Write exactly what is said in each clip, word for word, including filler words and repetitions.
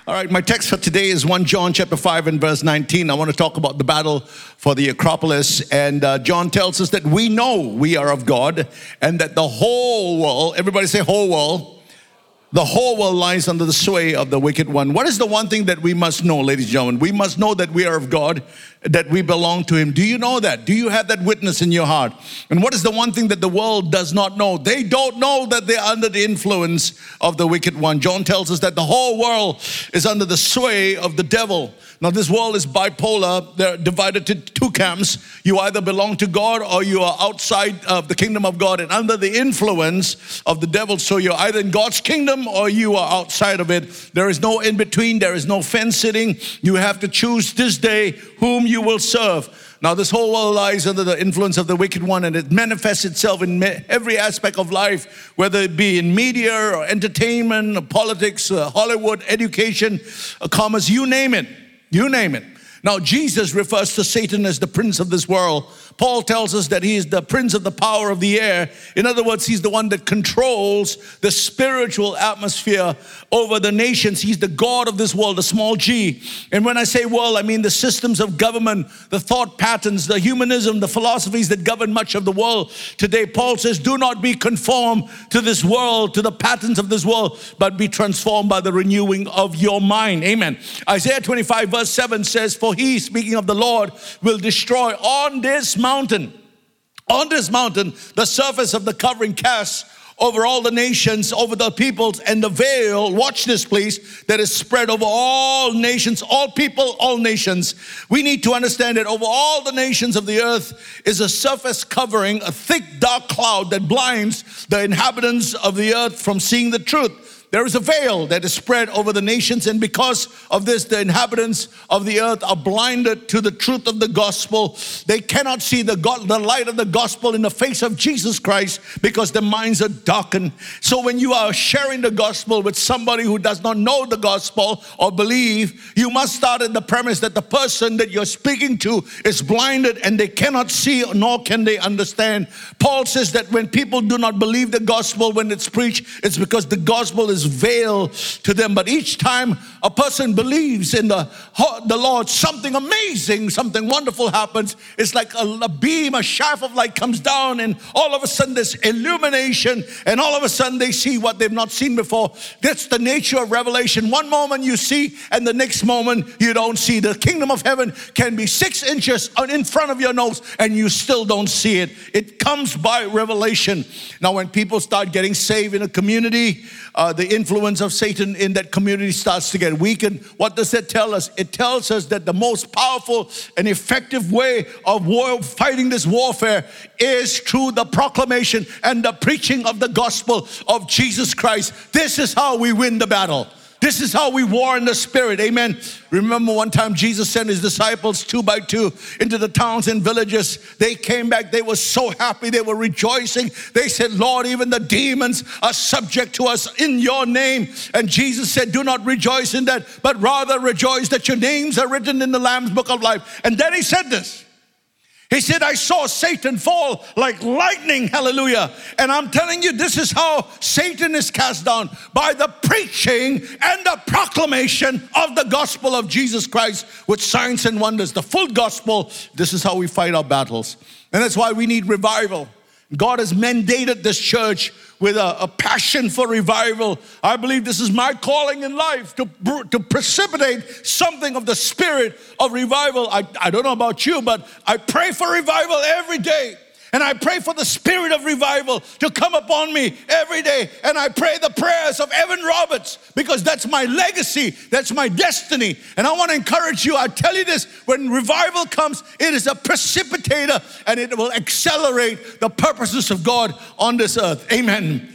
All right, my text for today is First John chapter five and verse nineteen. I want to talk about the battle for the Acropolis. And uh, John tells us that we know we are of God and that the whole world, everybody say whole world, the whole world lies under the sway of the wicked one. What is the one thing that we must know, ladies and gentlemen? We must know that we are of God, that we belong to Him. Do you know that? Do you have that witness in your heart? And what is the one thing that the world does not know? They don't know that they're under the influence of the wicked one. John tells us that the whole world is under the sway of the devil. Now, this world is bipolar. They're divided to two camps. You either belong to God or you are outside of the kingdom of God and under the influence of the devil. So you're either in God's kingdom or you are outside of it. There is no in between. There is no fence sitting. You have to choose this day whom you will serve. Now, this whole world lies under the influence of the wicked one, and it manifests itself in every aspect of life, whether it be in media or entertainment, or politics, uh, Hollywood, education, uh, commerce, you name it. You name it. Now, Jesus refers to Satan as the prince of this world. Paul tells us that he is the prince of the power of the air. In other words, he's the one that controls the spiritual atmosphere over the nations. He's the God of this world, the small g. And when I say world, I mean the systems of government, the thought patterns, the humanism, the philosophies that govern much of the world today. Paul says, do not be conformed to this world, to the patterns of this world, but be transformed by the renewing of your mind. Amen. Isaiah twenty-five verse seven says, for he, speaking of the Lord, will destroy on this mountain, on this mountain, the surface of the covering cast over all the nations, over the peoples, and the veil, watch this please, that is spread over all nations, all people, all nations. We need to understand that over all the nations of the earth is a surface covering, a thick dark cloud that blinds the inhabitants of the earth from seeing the truth. There is a veil that is spread over the nations, and because of this, the inhabitants of the earth are blinded to the truth of the gospel. They cannot see the, God, the light of the gospel in the face of Jesus Christ because their minds are darkened. So when you are sharing the gospel with somebody who does not know the gospel or believe, you must start at the premise that the person that you're speaking to is blinded and they cannot see nor can they understand. Paul says that when people do not believe the gospel when it's preached, it's because the gospel is veiled to them. But each time a person believes in the, the Lord, something amazing, something wonderful happens. It's like a, a beam, a shaft of light comes down, and all of a sudden there's illumination, and all of a sudden they see what they've not seen before. That's the nature of revelation. One moment you see, and the next moment you don't see. The kingdom of heaven can be six inches in front of your nose, and you still don't see it. It comes by revelation. Now, when people start getting saved in a community, uh, the influence of Satan in that community starts to get weakened. What does that tell us? It tells us that the most powerful and effective way of war, fighting this warfare is through the proclamation and the preaching of the gospel of Jesus Christ. This is how we win the battle. This is how we war in the spirit. Amen. Remember one time Jesus sent his disciples two by two into the towns and villages. They came back. They were so happy. They were rejoicing. They said, Lord, even the demons are subject to us in your name. And Jesus said, do not rejoice in that, but rather rejoice that your names are written in the Lamb's book of life. And then he said this. He said, I saw Satan fall like lightning, hallelujah. And I'm telling you, this is how Satan is cast down, by the preaching and the proclamation of the gospel of Jesus Christ with signs and wonders, the full gospel. This is how we fight our battles. And that's why we need revival. God has mandated this church with a, a passion for revival. I believe this is my calling in life, to, to precipitate something of the spirit of revival. I, I don't know about you, but I pray for revival every day. And I pray for the spirit of revival to come upon me every day. And I pray the prayers of Evan Roberts, because that's my legacy. That's my destiny. And I want to encourage you. I tell you this, when revival comes, it is a precipitator, and it will accelerate the purposes of God on this earth. Amen.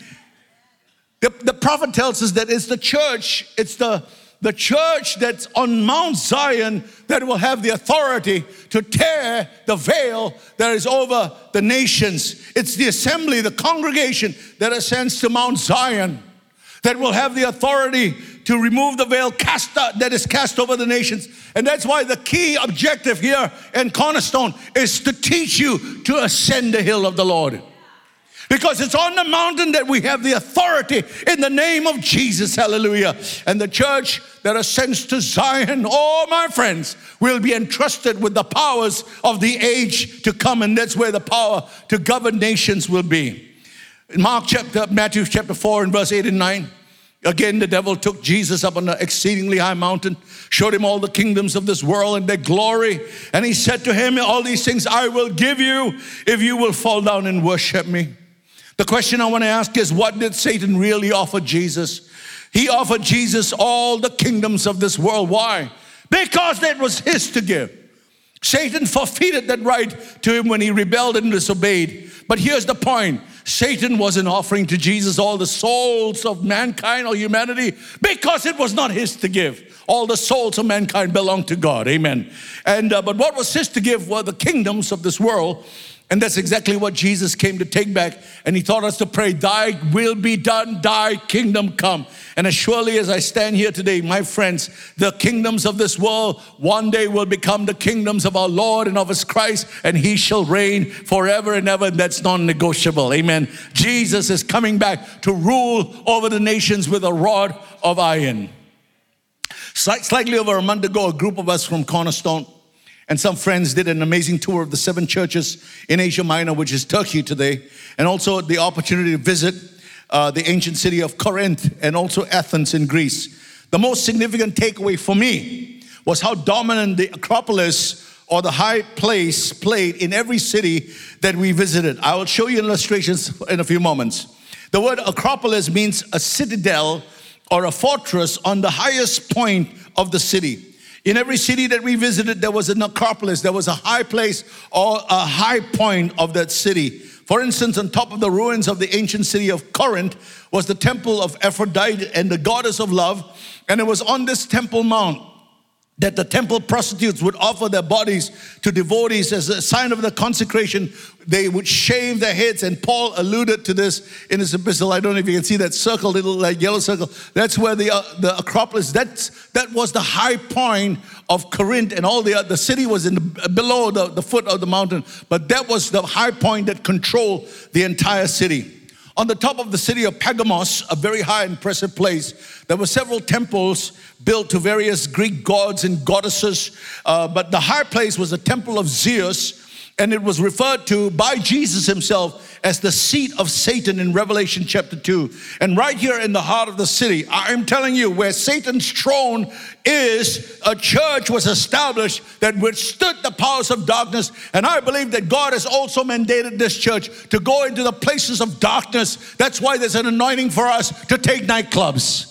The, the prophet tells us that it's the church, it's the The church that's on Mount Zion that will have the authority to tear the veil that is over the nations. It's the assembly, the congregation that ascends to Mount Zion that will have the authority to remove the veil cast out, that is cast over the nations. And that's why the key objective here in Cornerstone is to teach you to ascend the hill of the Lord. Because it's on the mountain that we have the authority in the name of Jesus. Hallelujah. And the church that ascends to Zion, oh my friends, will be entrusted with the powers of the age to come. And that's where the power to govern nations will be. In Mark chapter, Matthew chapter four and verse eight and nine. Again, the devil took Jesus up on an exceedingly high mountain, showed him all the kingdoms of this world and their glory. And he said to him, all these things I will give you if you will fall down and worship me. The question I want to ask is, what did Satan really offer Jesus? He offered Jesus all the kingdoms of this world. Why? Because that was his to give. Satan forfeited that right to him when he rebelled and disobeyed. But here's the point. Satan wasn't offering to Jesus all the souls of mankind or humanity because it was not his to give. All the souls of mankind belong to God. Amen. And uh, but what was his to give were the kingdoms of this world. And that's exactly what Jesus came to take back. And he taught us to pray, thy will be done, thy kingdom come. And as surely as I stand here today, my friends, the kingdoms of this world one day will become the kingdoms of our Lord and of his Christ, and he shall reign forever and ever. And that's non-negotiable. Amen. Jesus is coming back to rule over the nations with a rod of iron. Slightly over a month ago, a group of us from Cornerstone and some friends did an amazing tour of the seven churches in Asia Minor, which is Turkey today, and also the opportunity to visit uh, the ancient city of Corinth and also Athens in Greece. The most significant takeaway for me was how dominant the Acropolis or the high place played in every city that we visited. I will show you illustrations in a few moments. The word Acropolis means a citadel or a fortress on the highest point of the city. In every city that we visited, there was an acropolis. There was a high place or a high point of that city. For instance, on top of the ruins of the ancient city of Corinth was the temple of Aphrodite and the goddess of love. And it was on this temple mount that the temple prostitutes would offer their bodies to devotees as a sign of the consecration. They would shave their heads, and Paul alluded to this in his epistle. I don't know if you can see that circle, little like yellow circle. That's where the uh, the Acropolis. That's that was the high point of Corinth, and all the uh, the city was in the, below the, the foot of the mountain. But that was the high point that controlled the entire city. On the top of the city of Pergamos, a very high, impressive place, there were several temples built to various Greek gods and goddesses. Uh, but the high place was the temple of Zeus, and it was referred to by Jesus himself as the seat of Satan in Revelation chapter two. And right here in the heart of the city, I'm telling you, where Satan's throne is, a church was established that withstood the powers of darkness. And I believe that God has also mandated this church to go into the places of darkness. That's why there's an anointing for us to take nightclubs.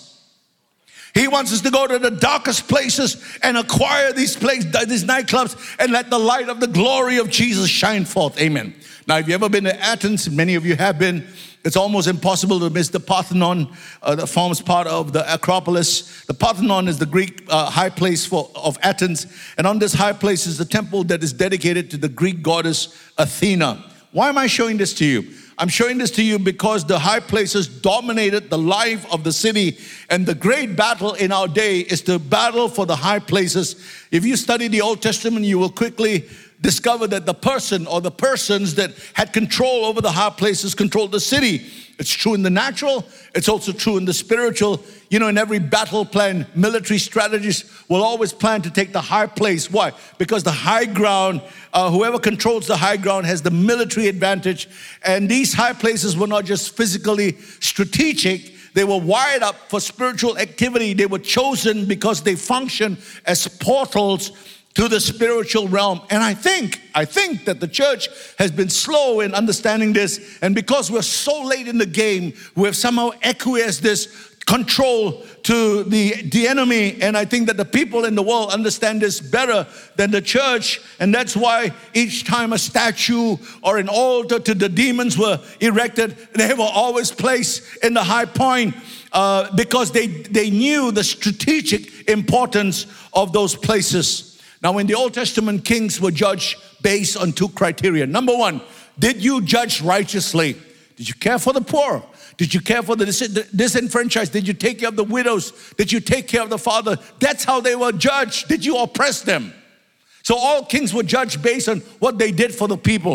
He wants us to go to the darkest places and acquire these places, these nightclubs, and let the light of the glory of Jesus shine forth. Amen. Now, if you've ever been to Athens, many of you have been, it's almost impossible to miss the Parthenon uh, that forms part of the Acropolis. The Parthenon is the Greek uh, high place for, of Athens. And on this high place is the temple that is dedicated to the Greek goddess Athena. Why am I showing this to you? I'm showing this to you because the high places dominated the life of the city, and the great battle in our day is to battle for the high places. If you study the Old Testament, you will quickly discover that the person or the persons that had control over the high places controlled the city. It's true in the natural, it's also true in the spiritual. You know, in every battle plan, military strategists will always plan to take the high place. Why? Because the high ground, uh, whoever controls the high ground has the military advantage. And these high places were not just physically strategic, they were wired up for spiritual activity. They were chosen because they function as portals to the spiritual realm. And I think, I think that the church has been slow in understanding this. And because we're so late in the game, we have somehow acquiesced this control to the, the enemy. And I think that the people in the world understand this better than the church. And that's why each time a statue or an altar to the demons were erected, they were always placed in the high point uh, because they, they knew the strategic importance of those places. Now, in the Old Testament, kings were judged based on two criteria. Number one, did you judge righteously? Did you care for the poor? Did you care for the disenfranchised? Did you take care of the widows? Did you take care of the father? That's how they were judged. Did you oppress them? So all kings were judged based on what they did for the people.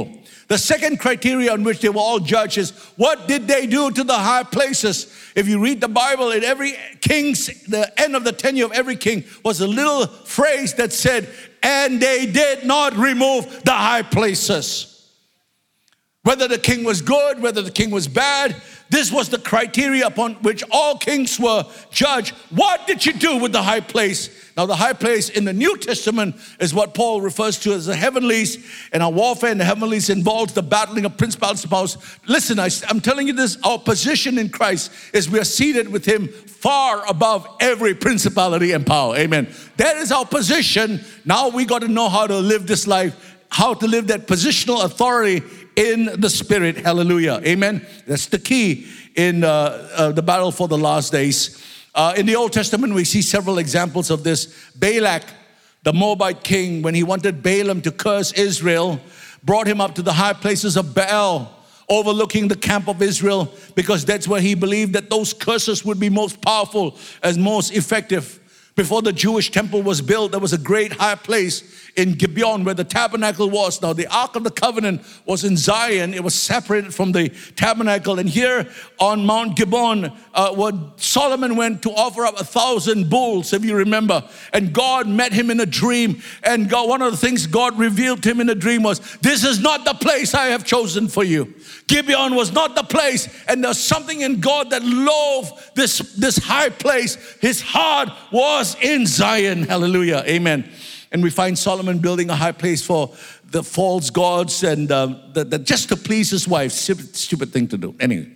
The second criteria on which they were all judged is, what did they do to the high places? If you read the Bible, in every king's, the end of the tenure of every king was a little phrase that said, and they did not remove the high places. Whether the king was good, whether the king was bad, this was the criteria upon which all kings were judged. What did you do with the high place? Now, the high place in the New Testament is what Paul refers to as the heavenlies, and our warfare in the heavenlies involves the battling of principalities and powers. Listen, I, I'm telling you this, our position in Christ is we are seated with Him far above every principality and power. Amen. That is our position. Now we got to know how to live this life, how to live that positional authority in the Spirit. Hallelujah. Amen. That's the key in uh, uh, the battle for the last days. Uh, in the Old Testament, we see several examples of this. Balak, the Moabite king, when he wanted Balaam to curse Israel, brought him up to the high places of Baal, overlooking the camp of Israel, because that's where he believed that those curses would be most powerful and most effective. Before the Jewish temple was built, there was a great high place in Gibeon where the tabernacle was. Now, the Ark of the Covenant was in Zion. It was separated from the tabernacle. And here on Mount Gibeon, uh, where Solomon went to offer up a thousand bulls, if you remember. And God met him in a dream. And God, one of the things God revealed to him in a dream was, this is not the place I have chosen for you. Gibeon was not the place. And there's something in God that loathed this, this high place. His heart was in Zion. Hallelujah. Amen. And we find Solomon building a high place for the false gods and uh, the, the, just to please his wife. Stupid, stupid thing to do. Anyway.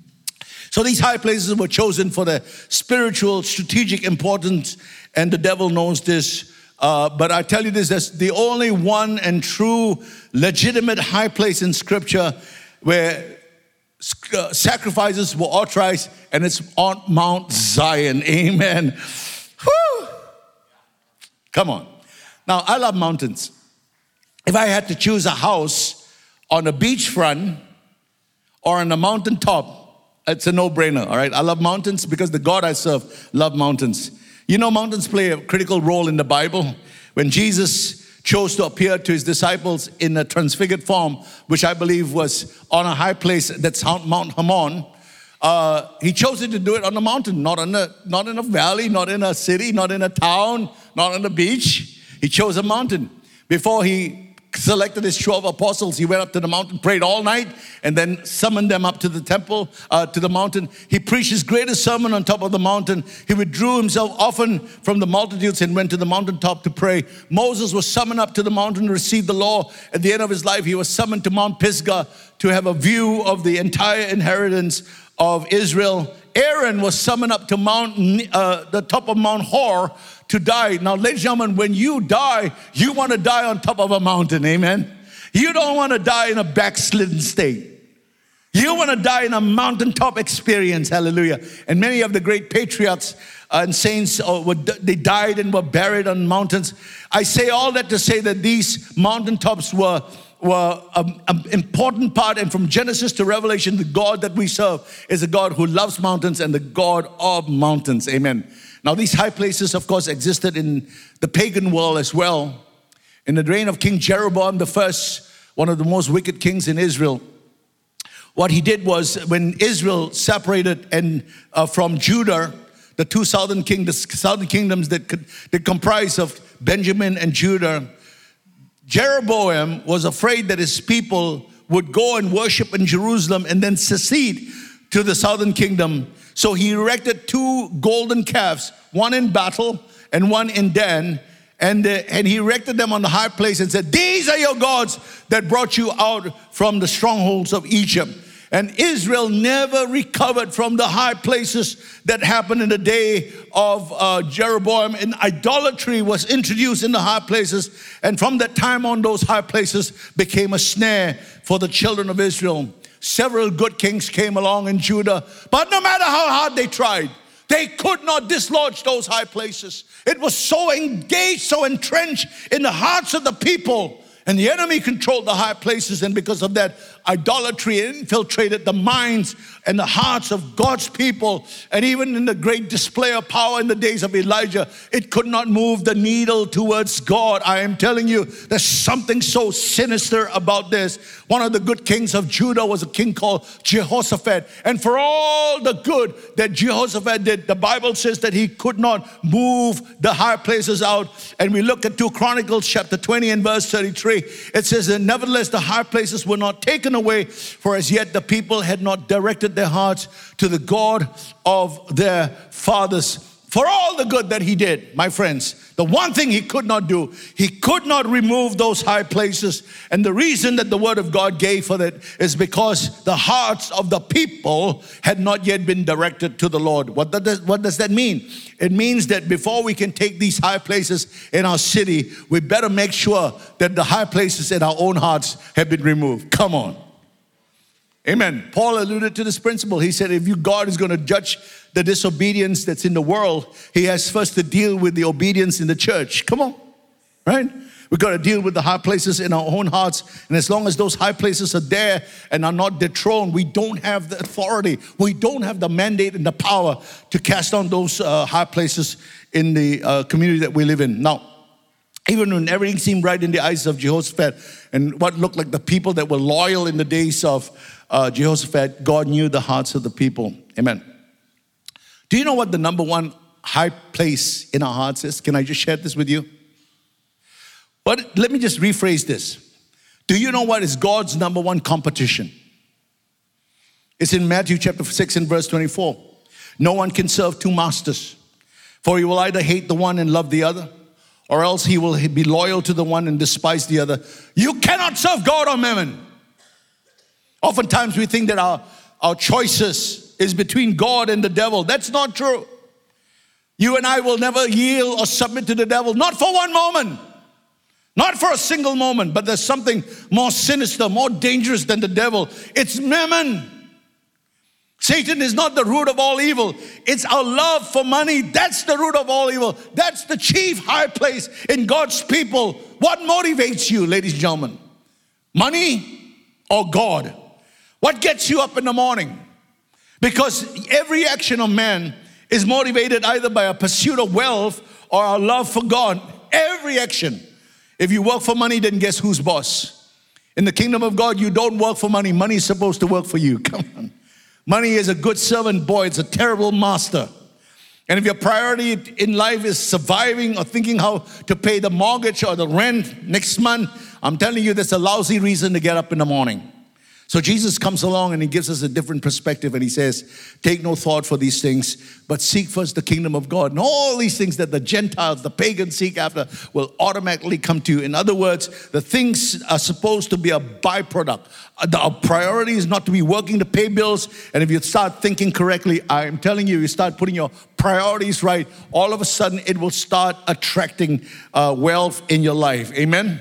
So these high places were chosen for their spiritual, strategic importance. And the devil knows this. Uh, but I tell you this, that's the only one and true legitimate high place in Scripture where uh, sacrifices were authorized, and it's on Mount Zion. Amen. Whew. Come on. Now, I love mountains. If I had to choose a house on a beachfront or on a mountaintop, it's a no-brainer, all right? I love mountains because the God I serve loves mountains. You know, mountains play a critical role in the Bible. When Jesus chose to appear to his disciples in a transfigured form, which I believe was on a high place that's Mount Hermon, uh, he chose to do it on a mountain, not in a, not in a valley, not in a city, not in a town, not on the beach. He chose a mountain. Before he selected his twelve apostles, he went up to the mountain, prayed all night, and then summoned them up to the temple, uh, to the mountain. He preached his greatest sermon on top of the mountain. He withdrew himself often from the multitudes and went to the mountaintop to pray. Moses was summoned up to the mountain to receive the law. At the end of his life, he was summoned to Mount Pisgah to have a view of the entire inheritance of Israel. Aaron was summoned up to Mount, uh, the top of Mount Hor to die. Now, ladies and gentlemen, when you die, you want to die on top of a mountain, amen? You don't want to die in a backslidden state. You want to die in a mountaintop experience, hallelujah. And many of the great patriots and saints, uh, were, they died and were buried on mountains. I say all that to say that these mountaintops were were an important part, and from Genesis to Revelation, the God that we serve is a God who loves mountains and the God of mountains. Amen. Now, these high places, of course, existed in the pagan world as well. In the reign of King Jeroboam the first, one of the most wicked kings in Israel, what he did was when Israel separated and uh, from Judah, the two southern kingdoms, southern kingdoms that could, that comprise of Benjamin and Judah, Jeroboam was afraid that his people would go and worship in Jerusalem and then secede to the southern kingdom. So he erected two golden calves, one in battle and one in Dan. And, uh, and he erected them on the high place and said, these are your gods that brought you out from the strongholds of Egypt. And Israel never recovered from the high places that happened in the day of uh, Jeroboam. And idolatry was introduced in the high places. And from that time on, those high places became a snare for the children of Israel. Several good kings came along in Judah. But no matter how hard they tried, they could not dislodge those high places. It was so engaged, so entrenched in the hearts of the people. And the enemy controlled the high places, and because of that, idolatry infiltrated the minds and the hearts of God's people. And even in the great display of power in the days of Elijah, it could not move the needle towards God. I am telling you, there's something so sinister about this. One of the good kings of Judah was a king called Jehoshaphat. And for all the good that Jehoshaphat did, the Bible says that he could not move the high places out. And we look at two Chronicles chapter twenty and verse thirty-three. It says that nevertheless the high places were not taken away, for as yet the people had not directed their hearts to the God of their fathers. For all the good that he did, my friends, the one thing he could not do, he could not remove those high places. And the reason that the word of God gave for that is because the hearts of the people had not yet been directed to the Lord. What does, what does that mean? It means that before we can take these high places in our city, we better make sure that the high places in our own hearts have been removed. Come on. Amen. Paul alluded to this principle. He said, if you, God is going to judge the disobedience that's in the world, he has first to deal with the obedience in the church. Come on, right? We've got to deal with the high places in our own hearts. And as long as those high places are there and are not dethroned, we don't have the authority. We don't have the mandate and the power to cast on those uh, high places in the uh, community that we live in. Now, even when everything seemed right in the eyes of Jehoshaphat and what looked like the people that were loyal in the days of uh, Jehoshaphat, God knew the hearts of the people. Amen. Do you know what the number one high place in our hearts is? Can I just share this with you? But let me just rephrase this. Do you know what is God's number one competition? It's in Matthew chapter six and verse twenty-four. No one can serve two masters, for he will either hate the one and love the other, or else he will be loyal to the one and despise the other. You cannot serve God or mammon. Oftentimes we think that our, our choices is between God and the devil. That's not true. You and I will never yield or submit to the devil, not for one moment. Not for a single moment, but there's something more sinister, more dangerous than the devil. It's mammon. Satan is not the root of all evil. It's our love for money. That's the root of all evil. That's the chief high place in God's people. What motivates you, ladies and gentlemen? Money or God? What gets you up in the morning? Because every action of man is motivated either by a pursuit of wealth or a love for God. Every action. If you work for money, then guess who's boss? In the kingdom of God, you don't work for money. Money is supposed to work for you. Come on. Money is a good servant, boy. It's a terrible master. And if your priority in life is surviving or thinking how to pay the mortgage or the rent next month, I'm telling you, that's a lousy reason to get up in the morning. So Jesus comes along and he gives us a different perspective and he says, take no thought for these things, but seek first the kingdom of God. And all these things that the Gentiles, the pagans seek after will automatically come to you. In other words, the things are supposed to be a byproduct. Our priority is not to be working to pay bills. And if you start thinking correctly, I'm telling you, you start putting your priorities right, all of a sudden it will start attracting uh, wealth in your life. Amen?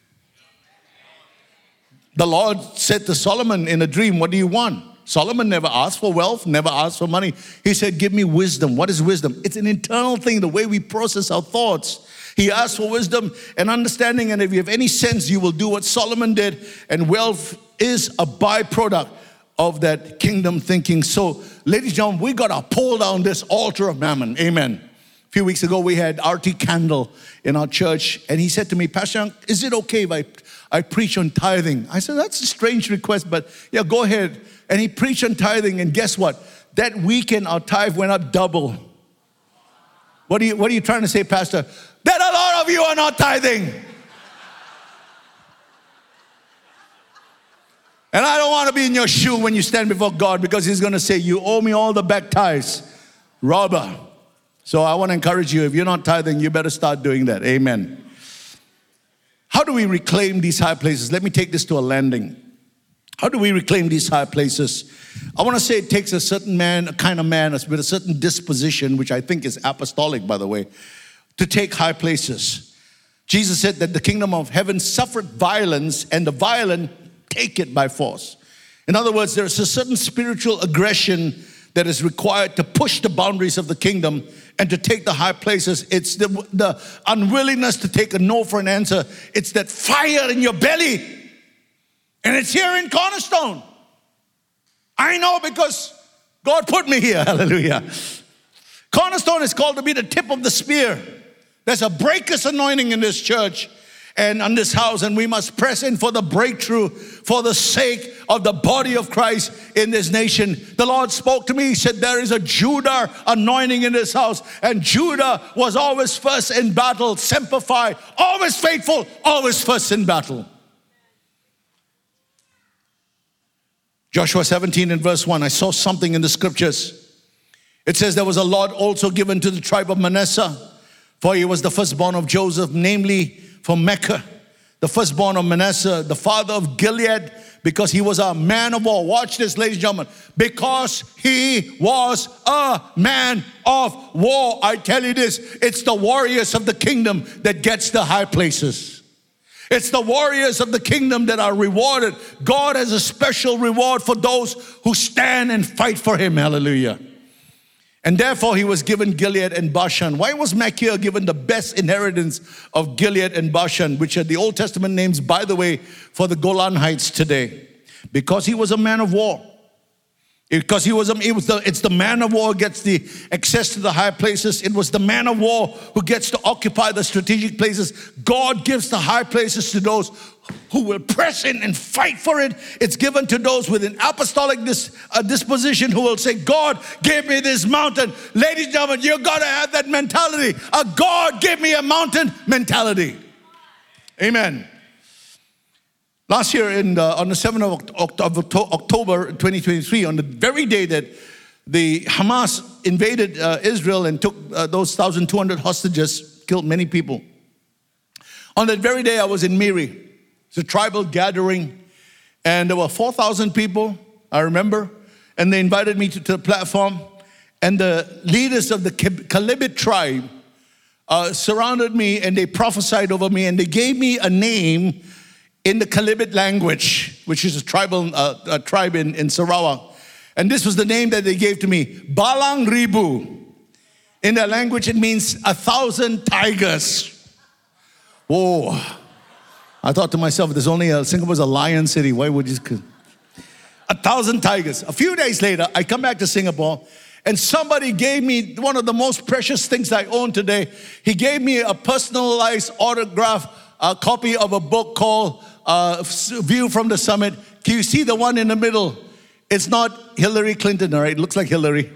The Lord said to Solomon in a dream, what do you want? Solomon never asked for wealth, never asked for money. He said, give me wisdom. What is wisdom? It's an internal thing, the way we process our thoughts. He asked for wisdom and understanding, and if you have any sense, you will do what Solomon did. And wealth is a byproduct of that kingdom thinking. So, ladies and gentlemen, we got to pull down this altar of mammon. Amen. A few weeks ago, we had R T Candle in our church, and he said to me, Pastor Young, is it okay if I, I preach on tithing? I said, that's a strange request, but yeah, go ahead. And he preached on tithing, and guess what? That weekend, our tithe went up double. What are you, what are you trying to say, Pastor? That a lot of you are not tithing. And I don't want to be in your shoe when you stand before God, because he's going to say, you owe me all the back tithes, robber. So I want to encourage you, if you're not tithing, you better start doing that. Amen. How do we reclaim these high places? Let me take this to a landing. How do we reclaim these high places? I want to say it takes a certain man, a kind of man with a certain disposition, which I think is apostolic, by the way, to take high places. Jesus said that the kingdom of heaven suffered violence, and the violent take it by force. In other words, there's a certain spiritual aggression that is required to push the boundaries of the kingdom and to take the high places. It's the, the unwillingness to take a no for an answer. It's that fire in your belly And it's here in Cornerstone. I know because God put me here. Hallelujah. Cornerstone is called to be the tip of the spear. There's a breaker's anointing in this church and on this house, and we must press in for the breakthrough for the sake of the body of Christ in this nation. The Lord spoke to me. He said, there is a Judah anointing in this house, and Judah was always first in battle, semper fi, always faithful, always first in battle. Joshua seventeen and verse one, I saw something in the scriptures. It says there was a lot also given to the tribe of Manasseh, for he was the firstborn of Joseph, namely from Mecca, the firstborn of Manasseh, the father of Gilead, because he was a man of war. Watch this, ladies and gentlemen. Because he was a man of war. I tell you this, it's the warriors of the kingdom that gets the high places. It's the warriors of the kingdom that are rewarded. God has a special reward for those who stand and fight for him. Hallelujah. And therefore he was given Gilead and Bashan. Why was Machir given the best inheritance of Gilead and Bashan, which are the Old Testament names, by the way, for the Golan Heights today? Because he was a man of war. Because he was, a, it was the, it's the man of war who gets the access to the high places. It was the man of war who gets to occupy the strategic places. God gives the high places to those who will press in and fight for it. It's given to those with an apostolic dis, uh, disposition who will say, God, give me this mountain. Ladies and gentlemen, you've got to have that mentality. A God, give me a mountain mentality. Amen. Last year, in the, on the seventh of October twenty twenty-three, on the very day that the Hamas invaded uh, Israel and took uh, those one thousand two hundred hostages, killed many people. On that very day, I was in Miri. It's a tribal gathering, and there were four thousand people, I remember, and they invited me to, to the platform, and the leaders of the Kalibit tribe uh, surrounded me, and they prophesied over me, and they gave me a name in the Kalibit language, which is a tribal uh, a tribe in, in Sarawak. And this was the name that they gave to me, Balang Ribu. In their language, it means a thousand tigers. Whoa. I thought to myself, there's only a, Singapore's a lion city. Why would you? A thousand tigers. A few days later, I come back to Singapore, and somebody gave me one of the most precious things I own today. He gave me a personalized autograph, a copy of a book called uh, View from the Summit. Can you see the one in the middle? It's not Hillary Clinton, all right? It looks like Hillary.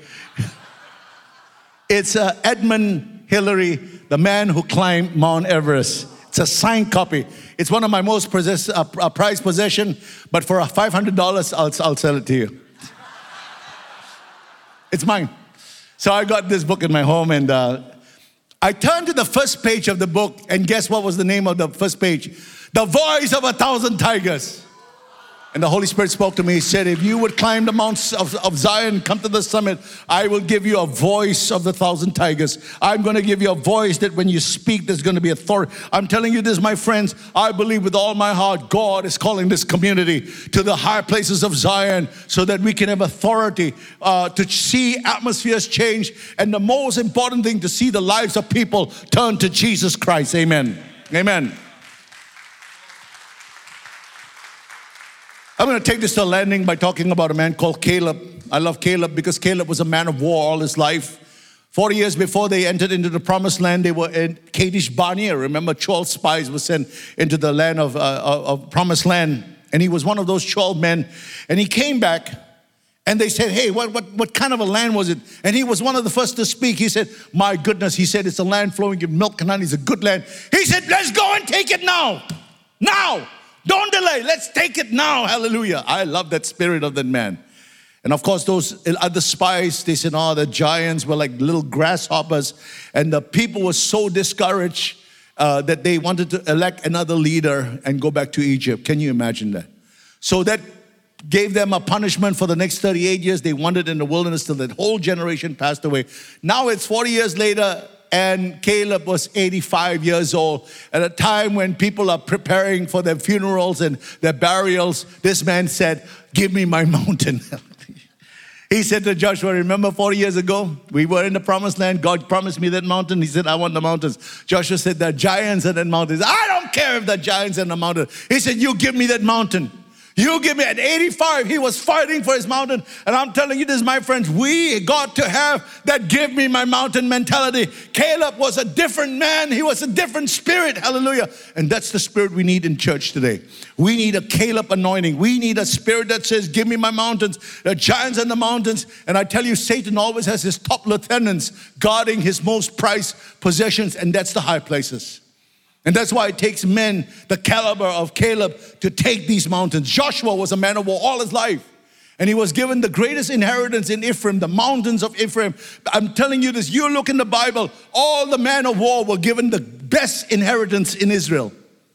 It's uh, Edmund Hillary, the man who climbed Mount Everest. It's a signed copy. It's one of my most possess, uh, prized possession, but for five hundred dollars, I'll, I'll sell it to you. It's mine. So I got this book in my home, and uh, I turned to the first page of the book, and guess what was the name of the first page? The Voice of a Thousand Tigers. And the Holy Spirit spoke to me. He said, if you would climb the mounts of, of Zion, come to the summit, I will give you a voice of the thousand tigers. I'm going to give you a voice that when you speak, there's going to be authority. I'm telling you this, my friends, I believe with all my heart, God is calling this community to the high places of Zion so that we can have authority uh, to see atmospheres change. And the most important thing, to see the lives of people turn to Jesus Christ. Amen. Amen. I'm going to take this to a landing by talking about a man called Caleb. I love Caleb because Caleb was a man of war all his life. Forty years before they entered into the promised land, they were in Kadesh Barnea. Remember, twelve spies were sent into the land of, uh, of promised land. And he was one of those twelve men. And he came back and they said, hey, what, what, what kind of a land was it? And he was one of the first to speak. He said, my goodness, he said, it's a land flowing with milk and honey. It's a good land. He said, let's go and take it now. Now. Don't delay. Let's take it now. Hallelujah. I love that spirit of that man. And of course, those other spies, they said, oh, the giants were like little grasshoppers. And the people were so discouraged uh, that they wanted to elect another leader and go back to Egypt. Can you imagine that? So that gave them a punishment for the next thirty-eight years. They wandered in the wilderness till that whole generation passed away. Now it's forty years later. And Caleb was eighty-five years old. At a time when people are preparing for their funerals and their burials, this man said, give me my mountain. He said to Joshua, remember forty years ago, we were in the promised land. God promised me that mountain. He said, I want the mountains. Joshua said, there are giants in that mountain. I don't care if the giants in the mountain. He said, you give me that mountain. You give me at eighty-five, he was fighting for his mountain. And I'm telling you this, my friends, we got to have that give me my mountain mentality. Caleb was a different man. He was a different spirit. Hallelujah. And that's the spirit we need in church today. We need a Caleb anointing. We need a spirit that says, give me my mountains. There are giants in the mountains. And I tell you, Satan always has his top lieutenants guarding his most prized possessions. And that's the high places. And that's why it takes men the caliber of Caleb to take these mountains. Joshua was a man of war all his life. And he was given the greatest inheritance in Ephraim, the mountains of Ephraim. I'm telling you this, you look in the Bible, all the men of war were given the best inheritance in Israel.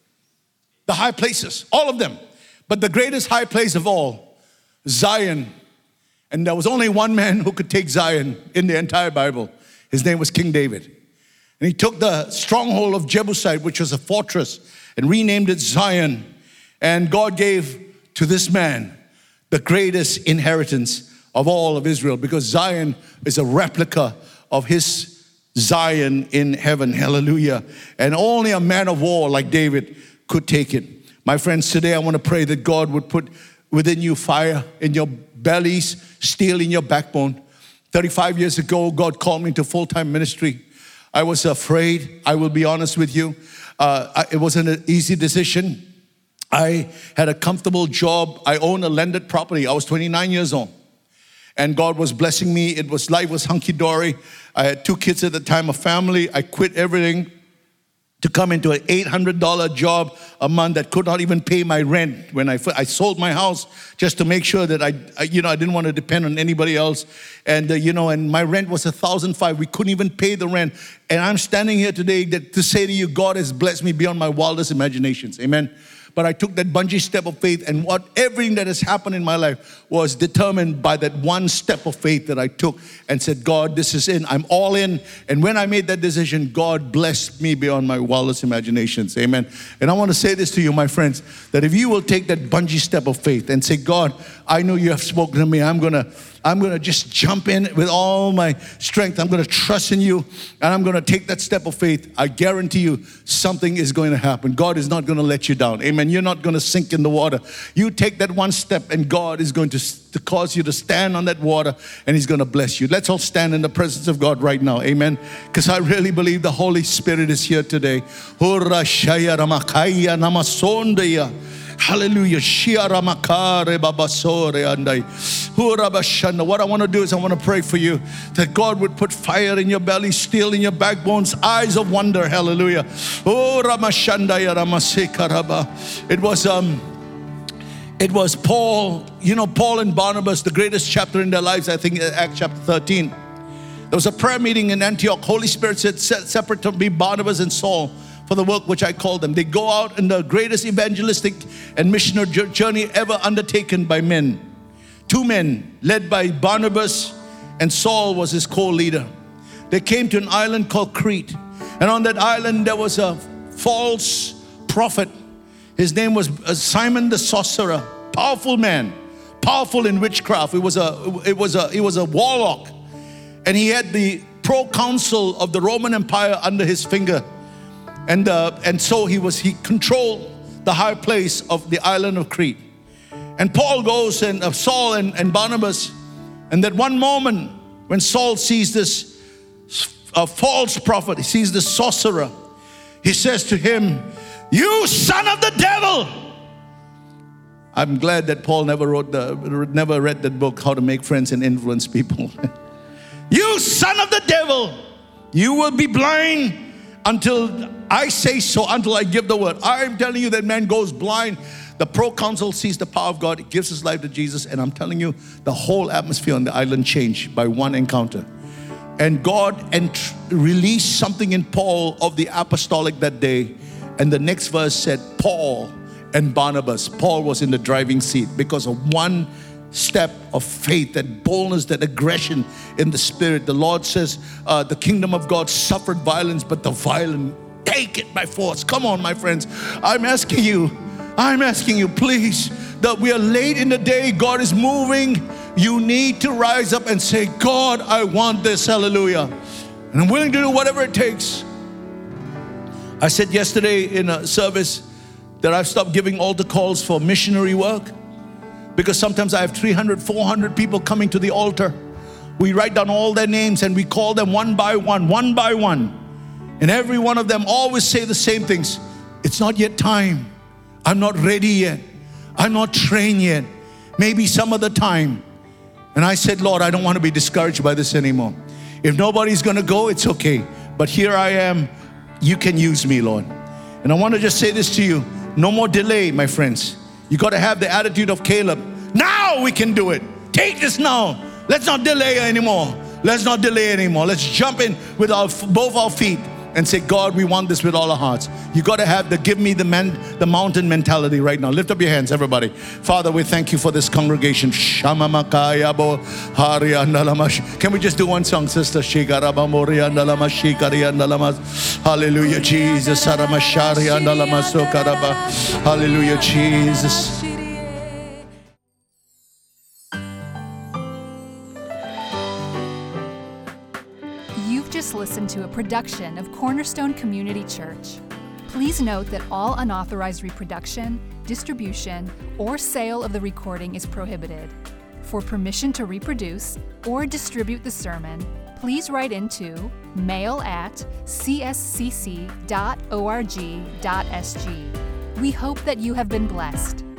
The high places, all of them. But the greatest high place of all, Zion. And there was only one man who could take Zion in the entire Bible. His name was King David. And he took the stronghold of Jebusite, which was a fortress, and renamed it Zion. And God gave to this man the greatest inheritance of all of Israel, because Zion is a replica of his Zion in heaven. Hallelujah. And only a man of war like David could take it. My friends, today I want to pray that God would put within you fire in your bellies, steel in your backbone. thirty-five years ago, God called me into full-time ministry. I was afraid, I will be honest with you. Uh, it wasn't an easy decision. I had a comfortable job. I owned a landed property. I was twenty-nine years old. And God was blessing me. It was, life was hunky-dory. I had two kids at the time, a family. I quit everything to come into an eight hundred dollars job a month that could not even pay my rent. When I, I sold my house just to make sure that I, I, you know, I didn't want to depend on anybody else. And, uh, you know, and my rent was one thousand five dollars. We couldn't even pay the rent. And I'm standing here today that, to say to you, God has blessed me beyond my wildest imaginations. Amen. But I took that bungee step of faith, and what everything that has happened in my life was determined by that one step of faith that I took and said, God, this is in. I'm all in. And when I made that decision, God blessed me beyond my wildest imaginations. Amen. And I want to say this to you, my friends, that if you will take that bungee step of faith and say, God, I know you have spoken to me. I'm going to I'm going to just jump in with all my strength. I'm going to trust in you, and I'm going to take that step of faith. I guarantee you something is going to happen. God is not going to let you down. Amen. You're not going to sink in the water. You take that one step, and God is going to, to cause you to stand on that water, and He's going to bless you. Let's all stand in the presence of God right now. Amen. Because I really believe the Holy Spirit is here today. Hallelujah. What I want to do is I want to pray for you that God would put fire in your belly, steel in your backbones, eyes of wonder. Hallelujah. Oh, Ramashandaya Ramasekaraba. It was um it was Paul, you know, Paul and Barnabas, the greatest chapter in their lives, I think, Acts chapter thirteen. There was a prayer meeting in Antioch. Holy Spirit said, separate to me Barnabas and Saul for the work which I called them. They go out in the greatest evangelistic and missionary journey ever undertaken by men. Two men led by Barnabas, and Saul was his co-leader. They came to an island called Crete. And on that island there was a false prophet. His name was Simon the sorcerer. Powerful man. Powerful in witchcraft. It was a, it was a, it was a warlock. And he had the proconsul of the Roman Empire under his finger. And, uh, and so he was, he controlled the high place of the island of Crete. And Paul goes and uh, Saul and, and Barnabas, and that one moment when Saul sees this uh, false prophet, he sees the sorcerer, he says to him, "You son of the devil!" I'm glad that Paul never wrote the, never read that book, How to Make Friends and Influence People. "You son of the devil, you will be blind until I say so, until I give the word." I'm telling you, that man goes blind. The proconsul sees the power of God, he gives his life to Jesus, and I'm telling you, the whole atmosphere on the island changed by one encounter. And God ent- released something in Paul of the apostolic that day. And the next verse said, Paul and Barnabas. Paul was in the driving seat because of one step of faith, that boldness, that aggression in the spirit. The Lord says, uh, the kingdom of God suffered violence, but the violent take it by force. Come on, my friends. I'm asking you, I'm asking you, please, that we are late in the day. God is moving. You need to rise up and say, God, I want this. Hallelujah. And I'm willing to do whatever it takes. I said yesterday in a service that I've stopped giving altar calls for missionary work. Because sometimes I have three hundred, four hundred people coming to the altar. We write down all their names and we call them one by one, one by one. And every one of them always say the same things. It's not yet time. I'm not ready yet. I'm not trained yet. Maybe some other time. And I said, Lord, I don't want to be discouraged by this anymore. If nobody's going to go, it's okay. But here I am. You can use me, Lord. And I want to just say this to you. No more delay, my friends. You got to have the attitude of Caleb. Now we can do it. Take this now. Let's not delay anymore. Let's not delay anymore. Let's jump in with our both our feet and say, God, we want this with all our hearts. You got to have the give me the man, the mountain mentality right now. Lift up your hands, everybody. Father, we thank you for this congregation. Can we just do one song, sister? Hallelujah, Jesus. Hallelujah, Jesus. Just listened to a production of Cornerstone Community Church. Please note that all unauthorized reproduction, distribution, or sale of the recording is prohibited. For permission to reproduce or distribute the sermon, please write into mail at c s c c dot org dot s g. We hope that you have been blessed.